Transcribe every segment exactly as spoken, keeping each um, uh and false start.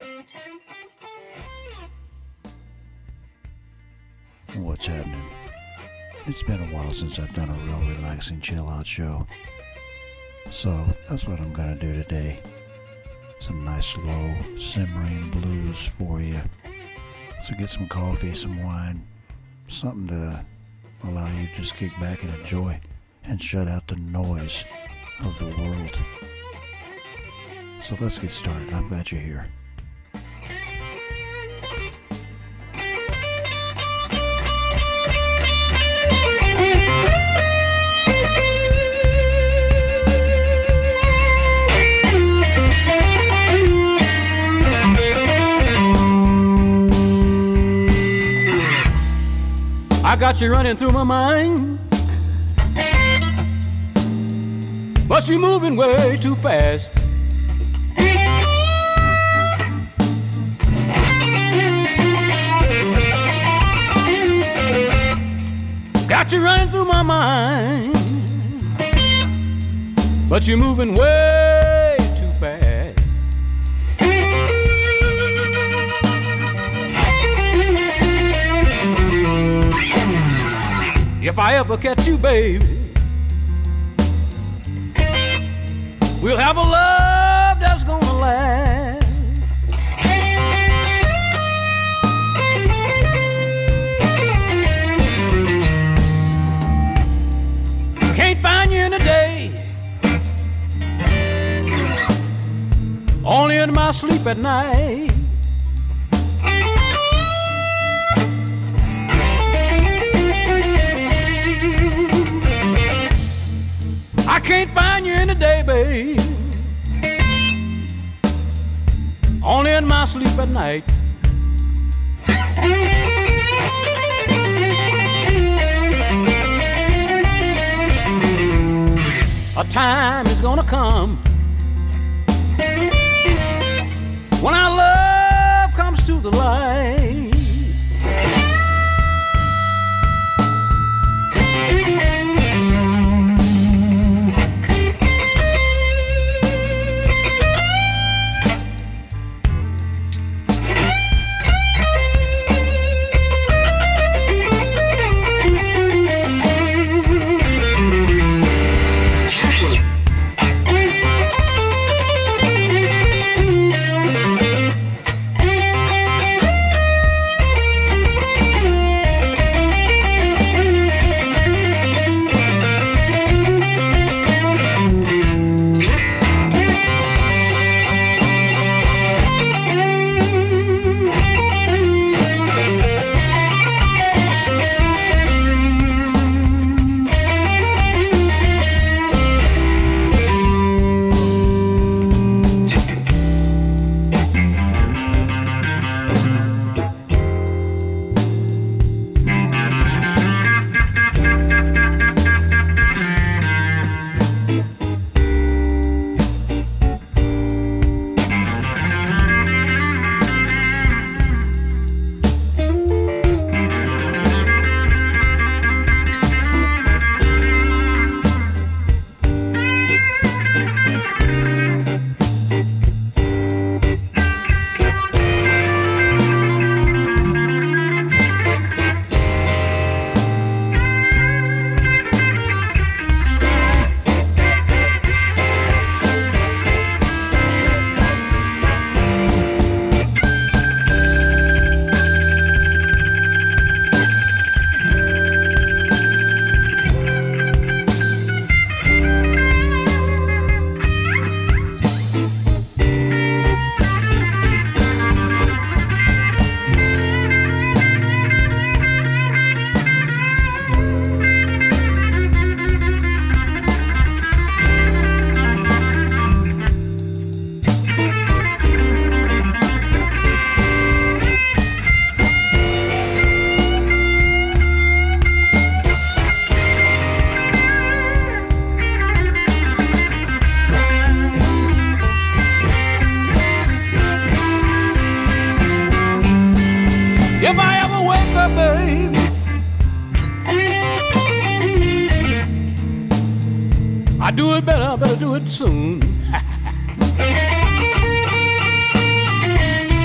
What's happening? It's been a while since I've done a real relaxing chill out show. So that's what I'm gonna do today. Some nice slow simmering blues for you. So get some coffee, some wine, something to allow you to just kick back and enjoy and shut out the noise of the world. So let's get started. I'm glad you're here. I got you running through my mind, but you're moving way too fast. Got you running through my mind, but you're moving way too fast. If I ever catch you, baby, we'll have a love that's gonna last. Can't find you in a day, only in my sleep at night. I can't find you in the day, babe, only in my sleep at night. A time is gonna come when our love comes to the light. If I ever wake up, baby, I do it better, better do it soon.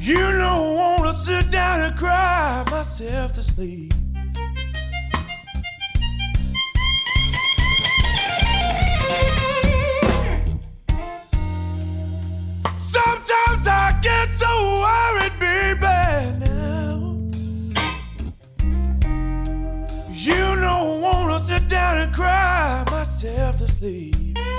You don't wanna sit down and cry myself to sleep. Sometimes I get so worried, baby, now. You don't wanna sit down and cry myself to sleep.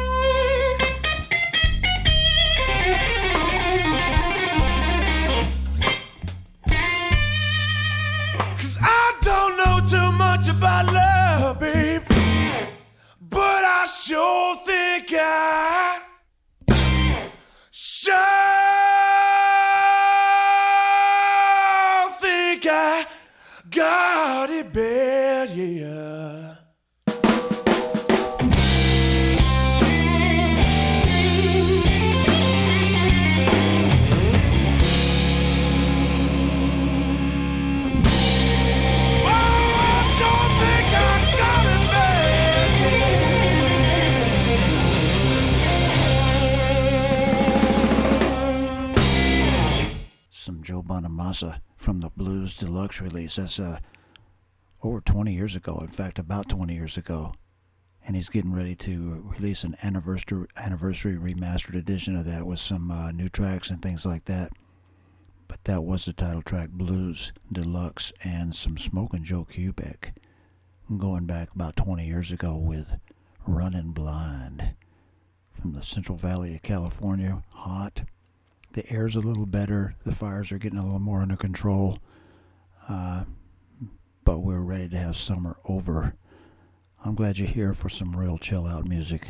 Cause I don't know too much about love, babe, but I sure think I sure think I got it bad, yeah. Some Joe Bonamassa from the Blues Deluxe release. That's uh, over twenty years ago. In fact, about twenty years ago. And he's getting ready to release an anniversary anniversary remastered edition of that with some uh, new tracks and things like that. But that was the title track, Blues Deluxe, and some Smokin' Joe Kubek. Going back about twenty years ago with Runnin' Blind from the Central Valley of California. Hot. The air's a little better. The fires are getting a little more under control. Uh, but we're ready to have summer over. I'm glad you're here for some real chill out music.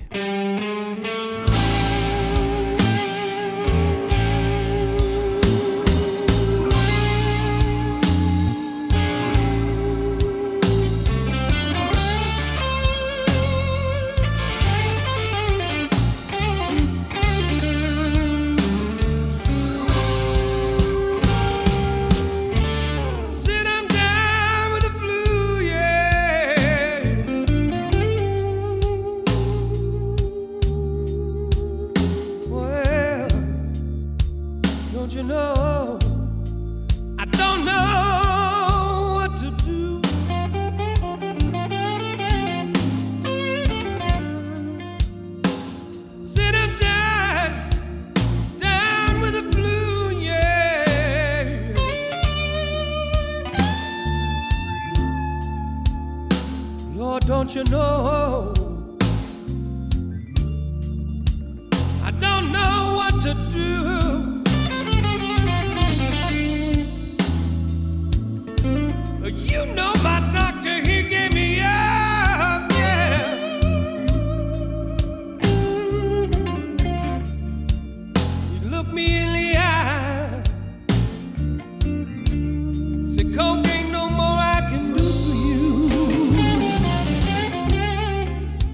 Don't you know? I don't know what to do. You know my doctor, he gave me up, yeah. He looked me in the eye, said, coke ain't no more I can do for you.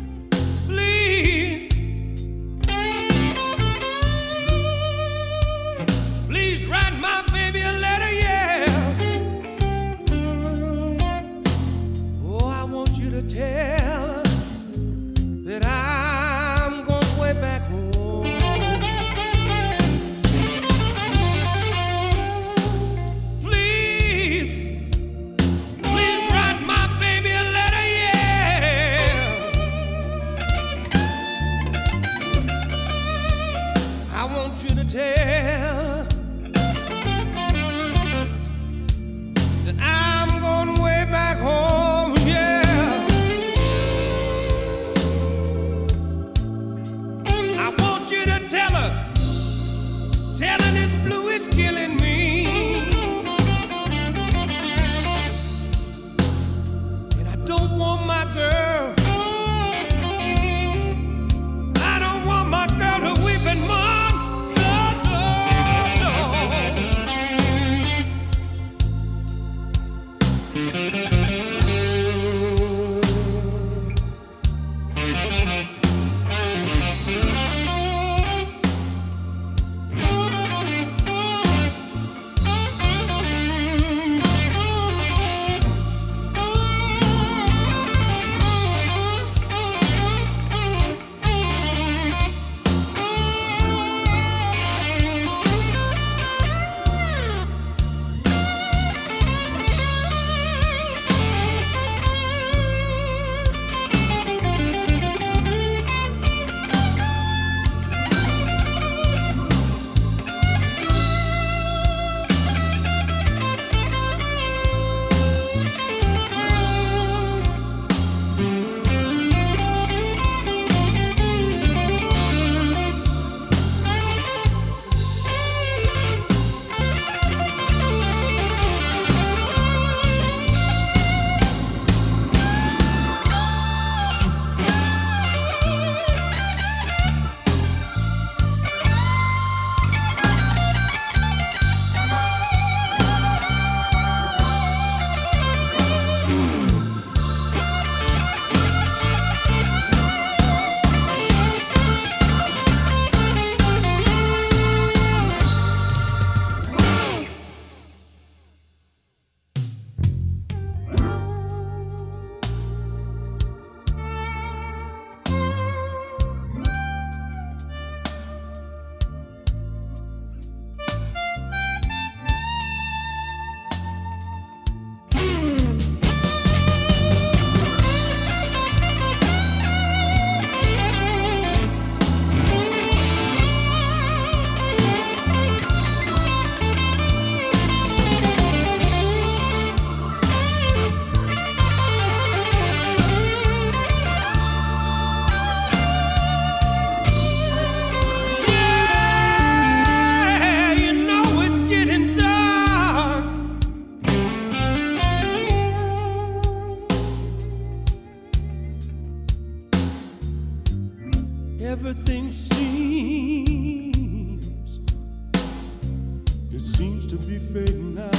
it seems to be fading out.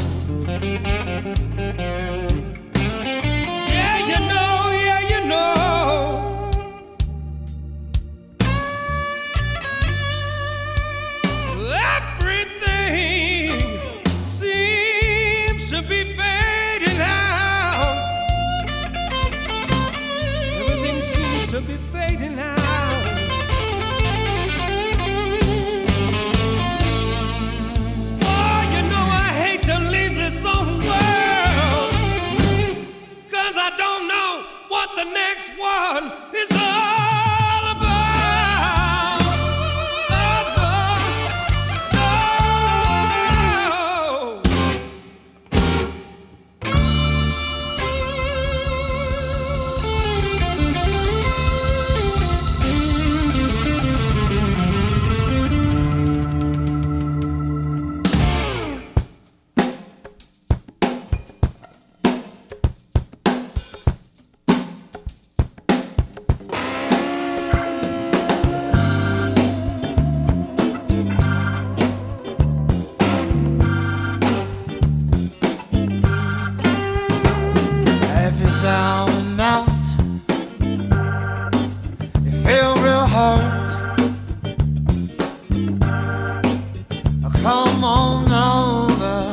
Yeah, you know, yeah, you know. Everything seems to be fading out. Everything seems to be fading out. The next one is all about. Oh, no, down and out, you feel real hurt. Come on over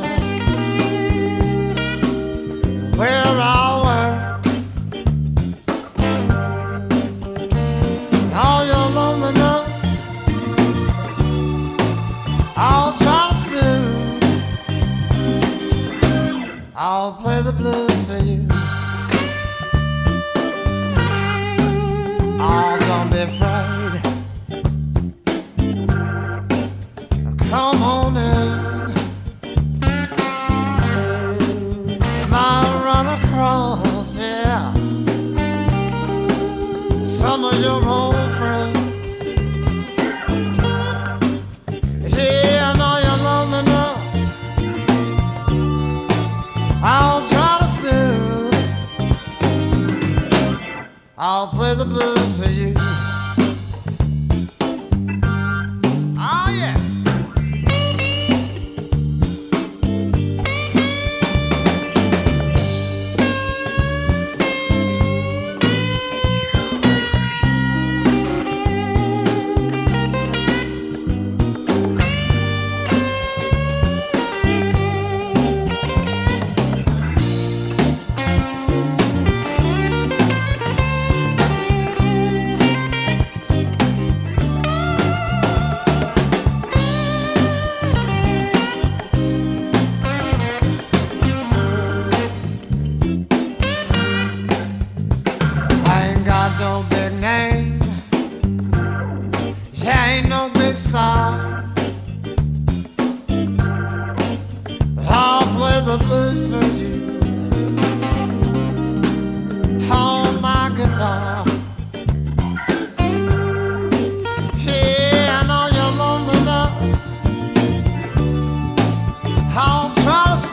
where I work. All your loneliness I'll try to soothe. I'll play the blues for you. Oh, don't be afraid. Come on in. Might run across, yeah, some of your old friends. Yeah, I know you're loneliness. I'll try to soothe. I'll play the blues for you. Oh yeah. No big name, you ain't no big star, but I'll play the blues for you on my guitar. Yeah, I know you're loneliness. I'll try to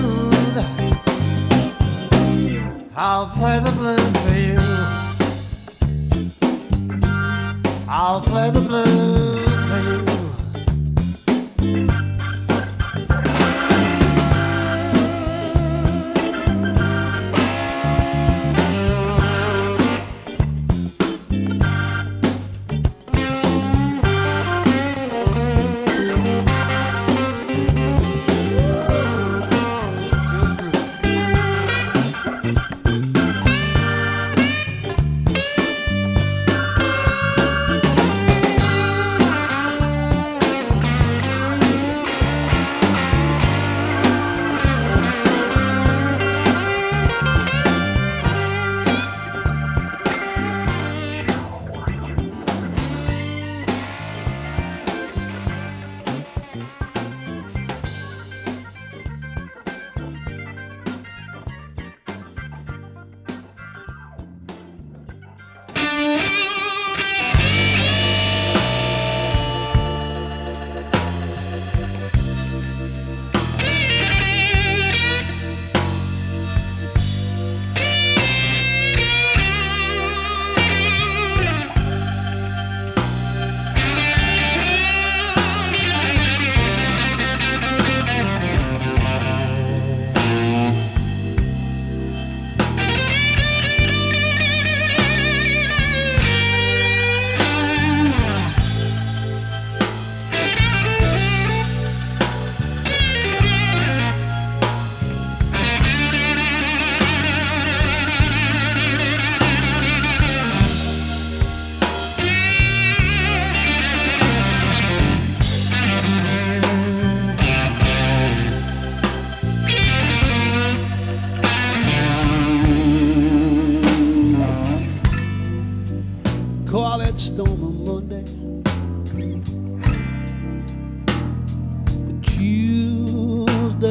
soothe. I'll play the blues for you. I'll play the blues for you.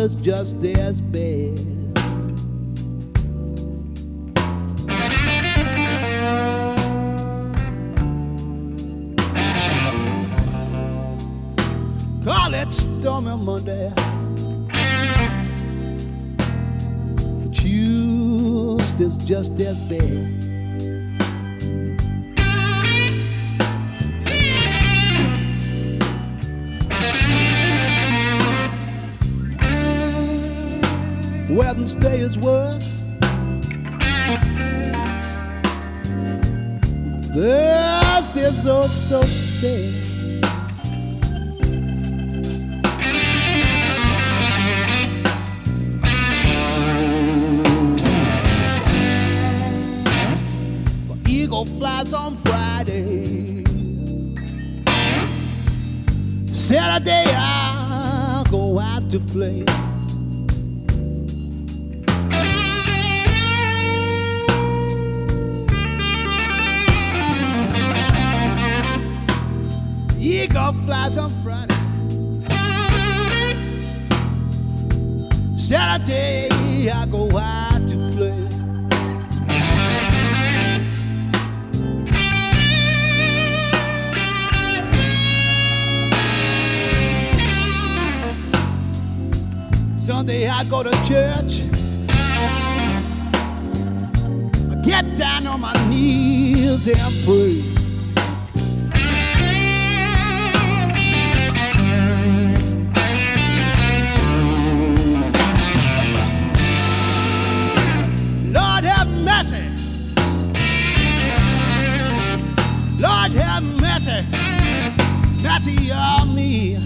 is just as bad. Call it Stormy Monday, Tuesday's just as bad. Wednesday is worse. Thursday's oh so sad. The eagle flies on Friday. Saturday I'll go out to play. Eagle flies on Friday. Saturday I go out to play. Sunday I go to church. I get down on my knees and pray. Lord have mercy. Lord have mercy. Mercy on me.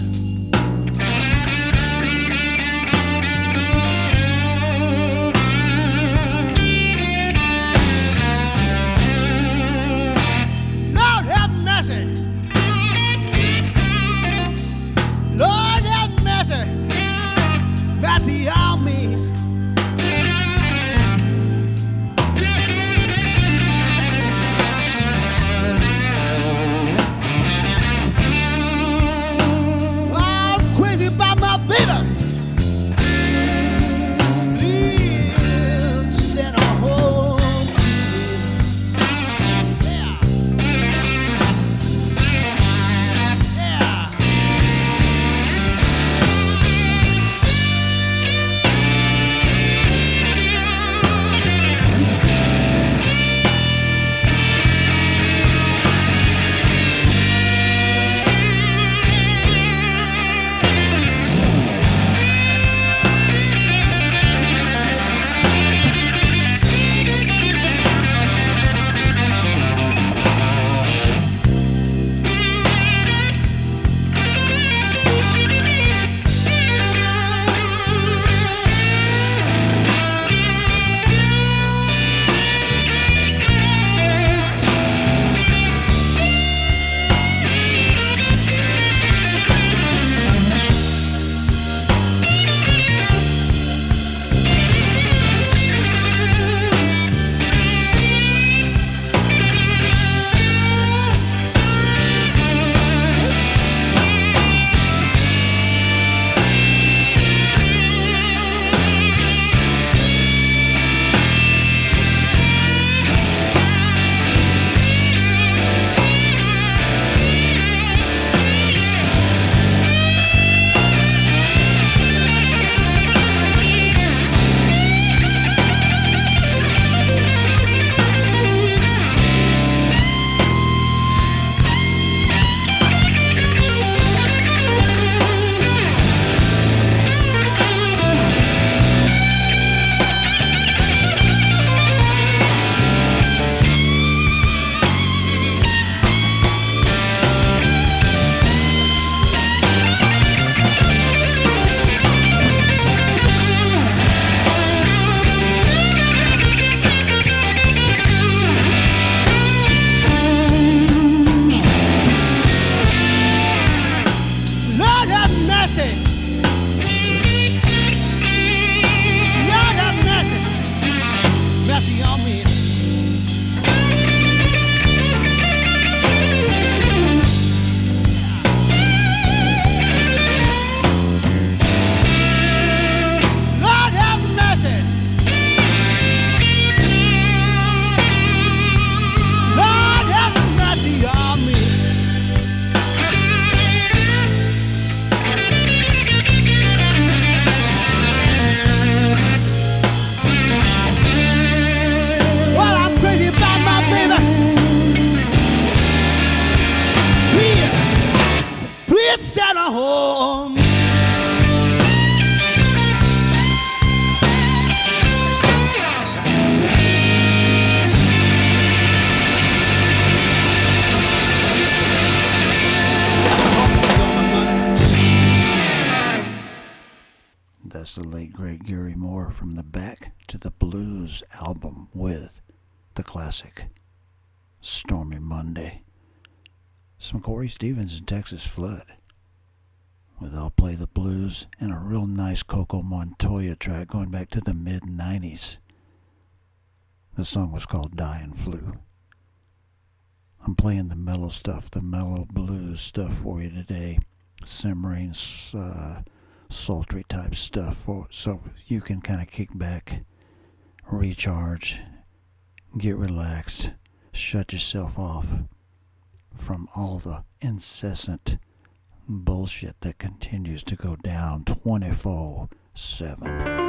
That's the late great Gary Moore from the Back to the Blues album with the classic Stormy Monday. Some Corey Stevens and Texas Flood with I'll Play the Blues, and a real nice Coco Montoya track going back to the mid nineties. The song was called Dying Flu. I'm playing the mellow stuff, the mellow blues stuff for you today. Simmering, uh, sultry type stuff, for, so you can kind of kick back, recharge, get relaxed, shut yourself off from all the incessant bullshit that continues to go down twenty-four seven.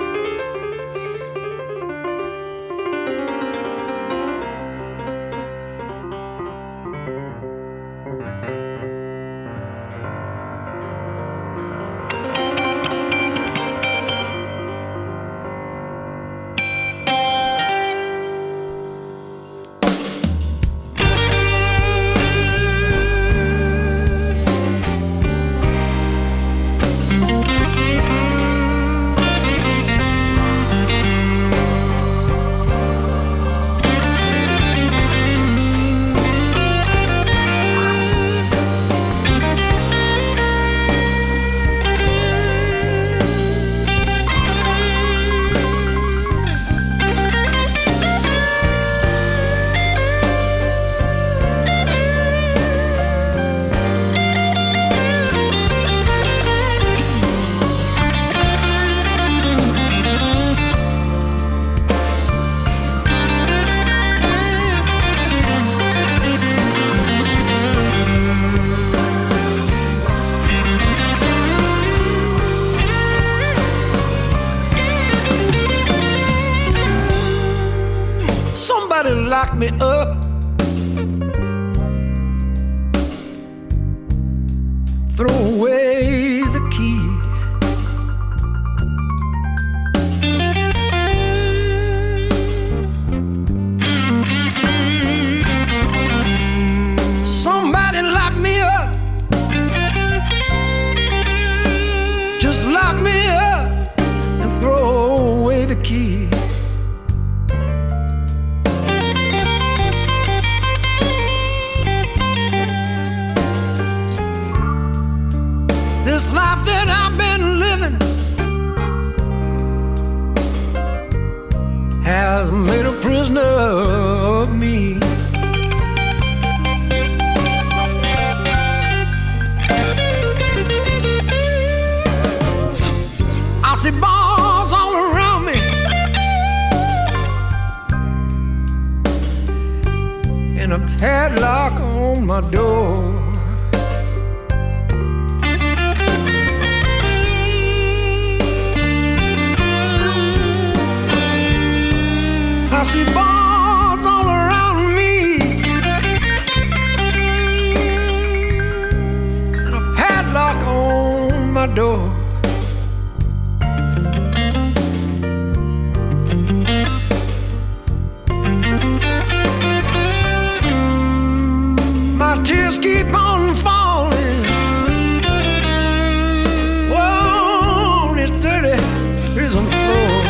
Lock me up, throw away the key. Somebody lock me up, just lock me up and throw away the key. This life that I've been living has made a prisoner of me. I see bars all around me, and a padlock on my door. I see bars all around me, and a padlock on my door. My tears keep on falling on this dirty prison floor.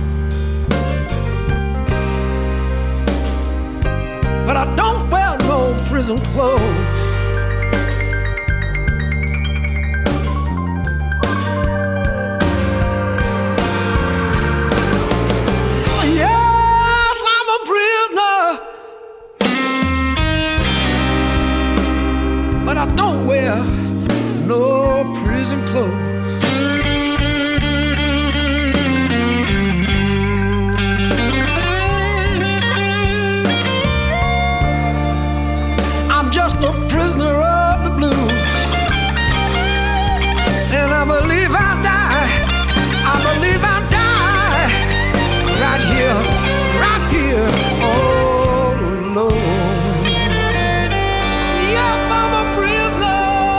But I don't wear no prison clothes. Yes, I'm a prisoner, but I don't wear no prison clothes. Just a prisoner of the blues, and I believe I'll die, I believe I'll die right here, right here, all alone. Yes, I'm a prisoner.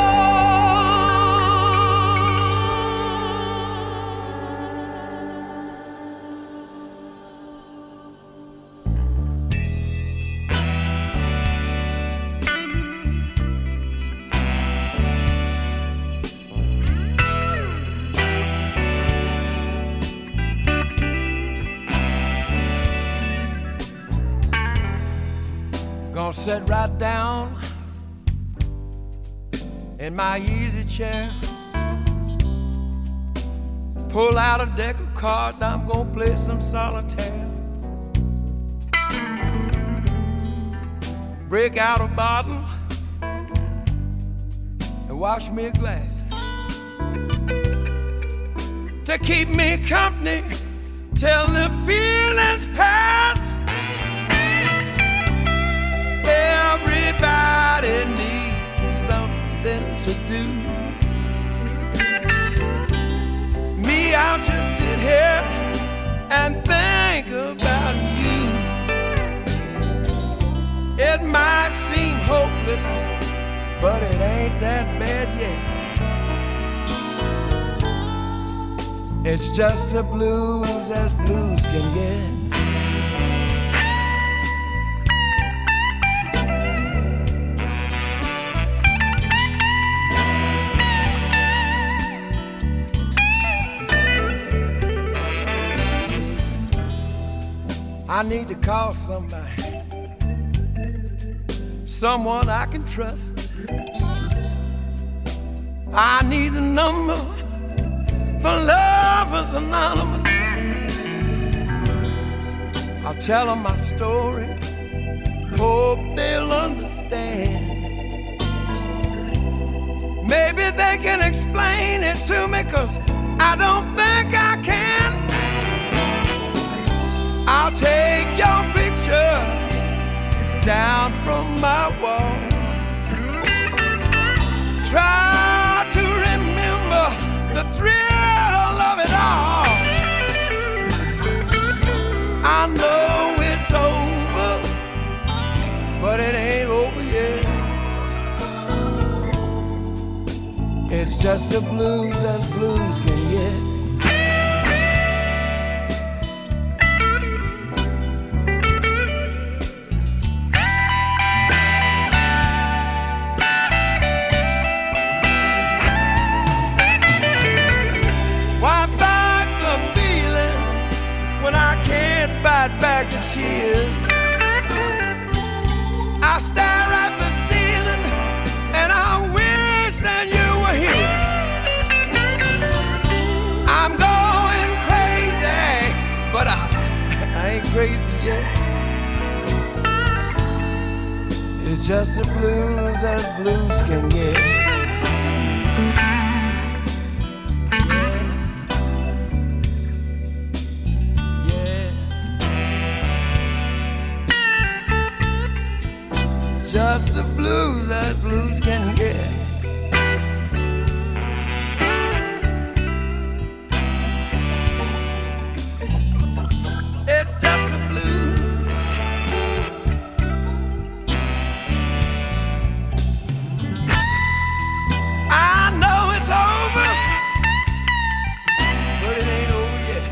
Gonna sit right down in my easy chair, pull out a deck of cards, I'm gonna play some solitaire, break out a bottle and wash me a glass to keep me company till the feelings pass. Everybody needs something to do. Me, I'll just sit here and think about you. It might seem hopeless, but it ain't that bad yet. It's just the blues as blues can get. I need to call somebody, someone I can trust. I need a number for Lovers Anonymous. I'll tell them my story, hope they'll understand. Maybe they can explain it to me, 'cause I don't think I can. I'll take your picture down from my wall. Try to remember the thrill of it all. I know it's over, but it ain't over yet. It's just the blues as blues can get. Fight back the tears. I stare at the ceiling and I wish that you were here. I'm going crazy, but I, I ain't crazy yet. It's just the blues as blues can get. Just the blues that blues can get. It's just the blues. I know it's over, but it ain't over yet.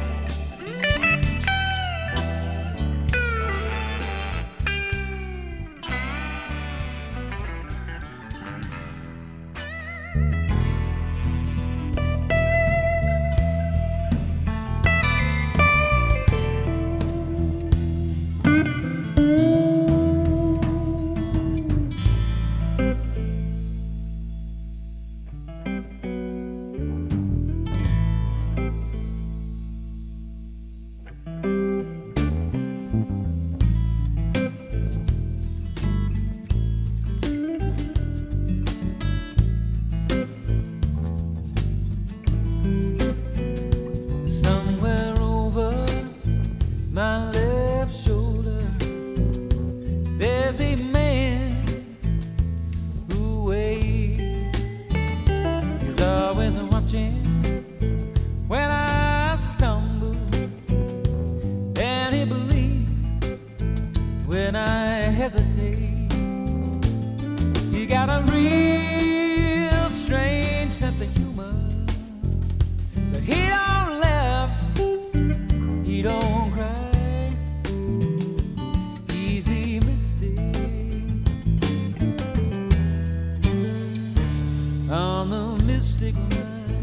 mystic mind.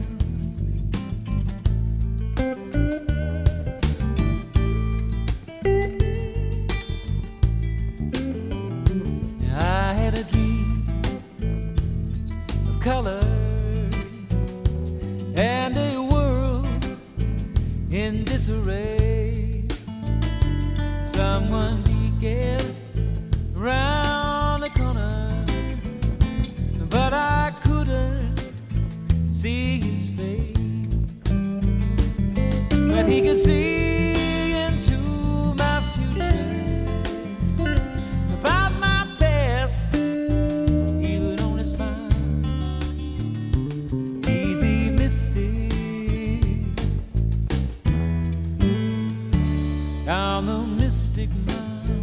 I had a dream of colors and a world in disarray. Someone began round the corner, but I couldn't see his face. But he could see into my future, about my past. He would only smile. He's the mystic on the mystic mind.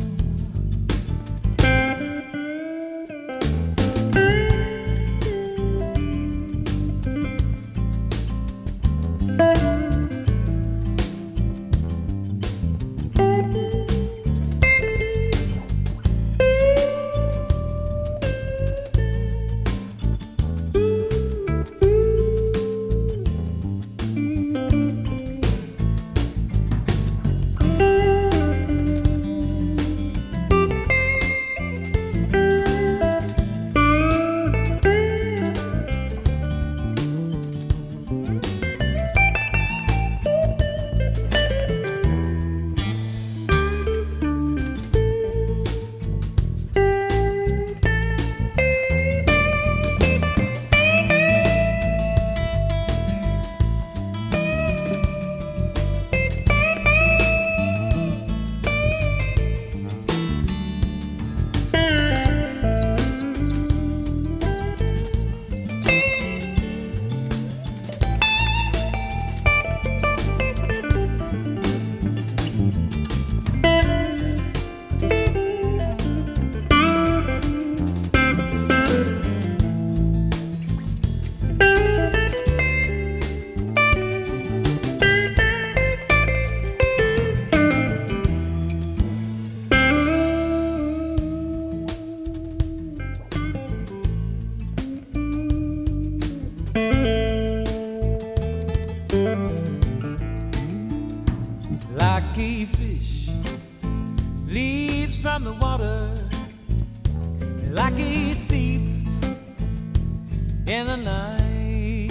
Like a fish leaps from the water, like a thief in the night,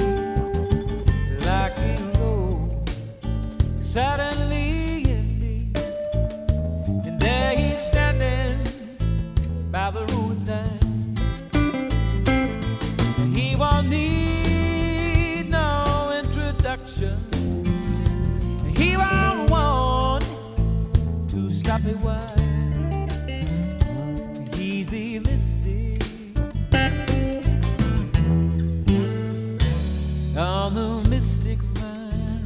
like a road suddenly empty, and there he's standing by the roadside. He won't need no introduction. He won't want to stop a while. He's the mystic on the mystic mind.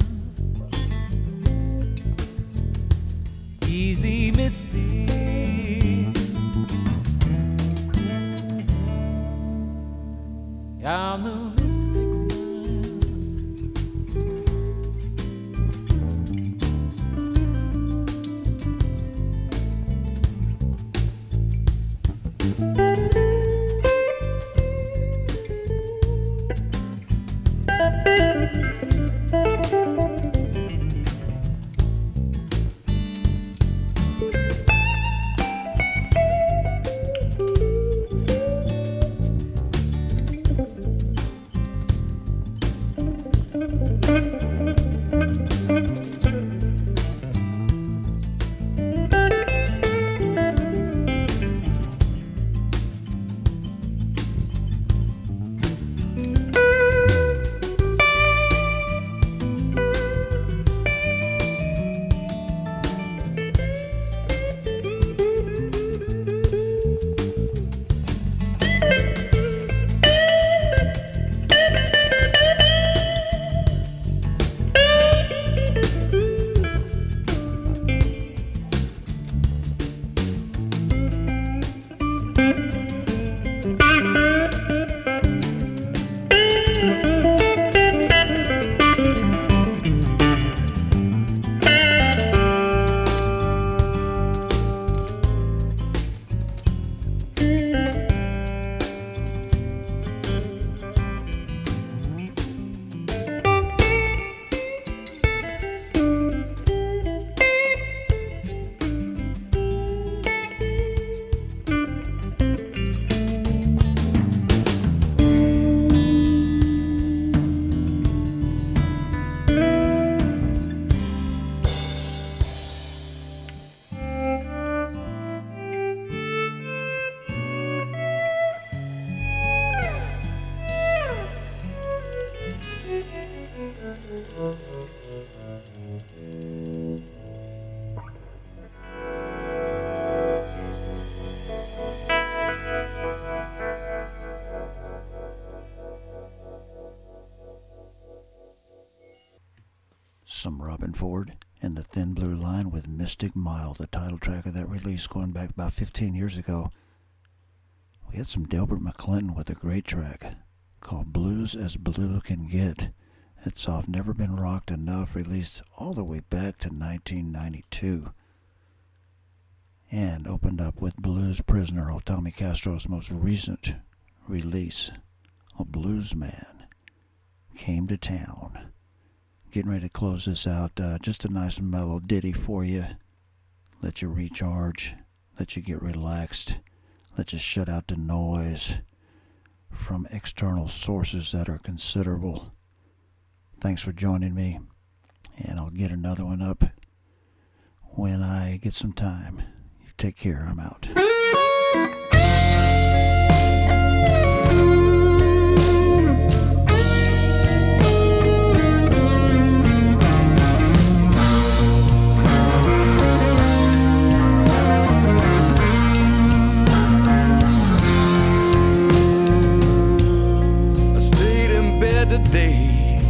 He's the mystic on the mystic. awesome Robin Ford and the Thin Blue Line with Mystic Mile, the title track of that release going back about fifteen years ago. We had some Delbert McClinton with a great track called Blues as Blue Can Get. It's off Never Been Rocked Enough, released all the way back to nineteen ninety-two. And opened up with Blues Prisoner, of Tommy Castro's most recent release. A Bluesman Came to Town. Getting ready to close this out. Uh, just a nice mellow ditty for you. Let you recharge. Let you get relaxed. Let you shut out the noise from external sources that are considerable. Thanks for joining me. And I'll get another one up when I get some time. You take care. I'm out. Today,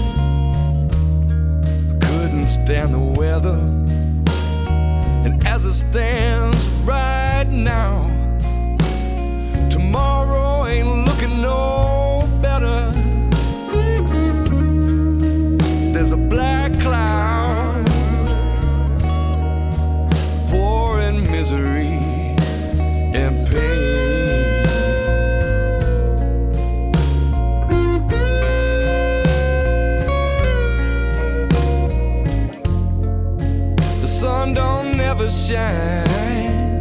I couldn't stand the weather, and as it stands right now, tomorrow ain't looking no better. There's a black cloud pouring misery and pain. Sun don't never shine.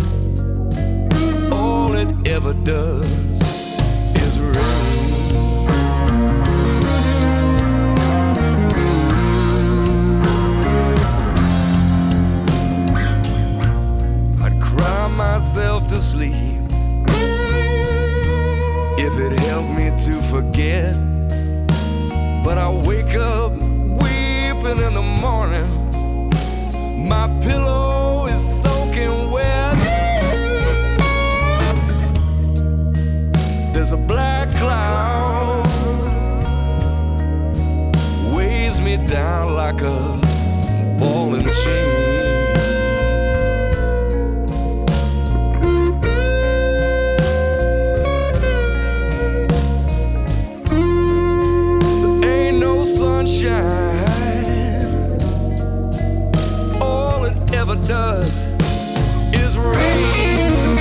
All it ever does is rain. I'd cry myself to sleep if it helped me to forget, but I wake up weeping in the morning. My pillow is soaking wet. There's a black cloud weighs me down like a ball and chain. There ain't no sunshine. Ever does is rain.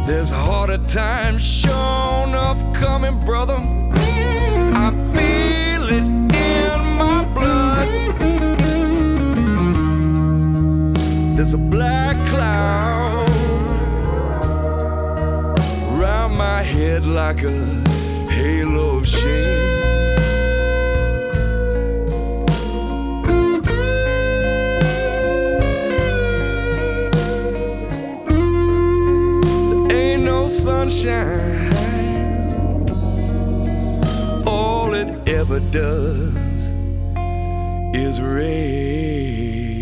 There's harder times sure enough coming, brother. I feel it in my blood. There's a black cloud round my head like a halo of shame. Sunshine, all it ever does is rain.